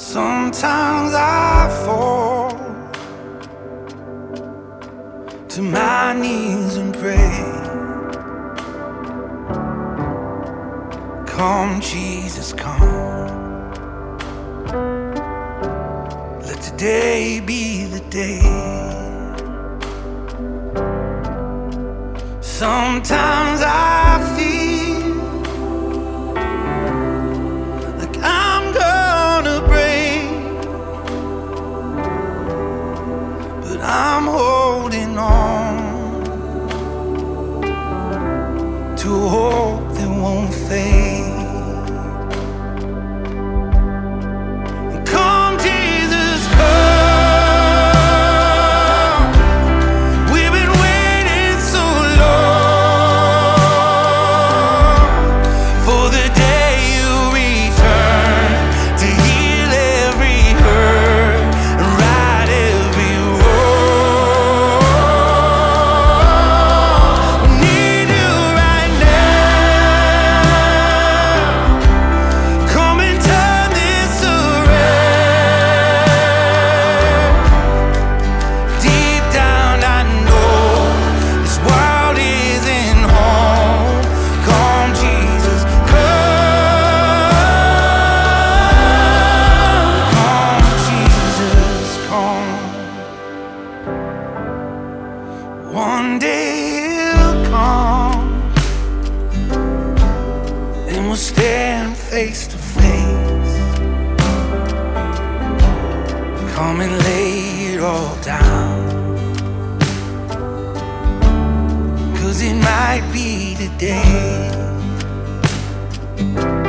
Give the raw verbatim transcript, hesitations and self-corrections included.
Sometimes I fall to my knees and pray. Come, Jesus, come. Let today be the day. Sometimes I feel like I'm gonna break, but I'm holding on to a hope that won't fade. Come, Jesus, come. We've been waiting so long for the day you return to heal every hurt and right every wrong. We need you right now. Come and turn this around. Deep down I know this world isn't home. Come, Jesus, come. Come, Jesus, come. One day he'll come and we'll stand face to face. Come and lay it all down, 'cause it might be today.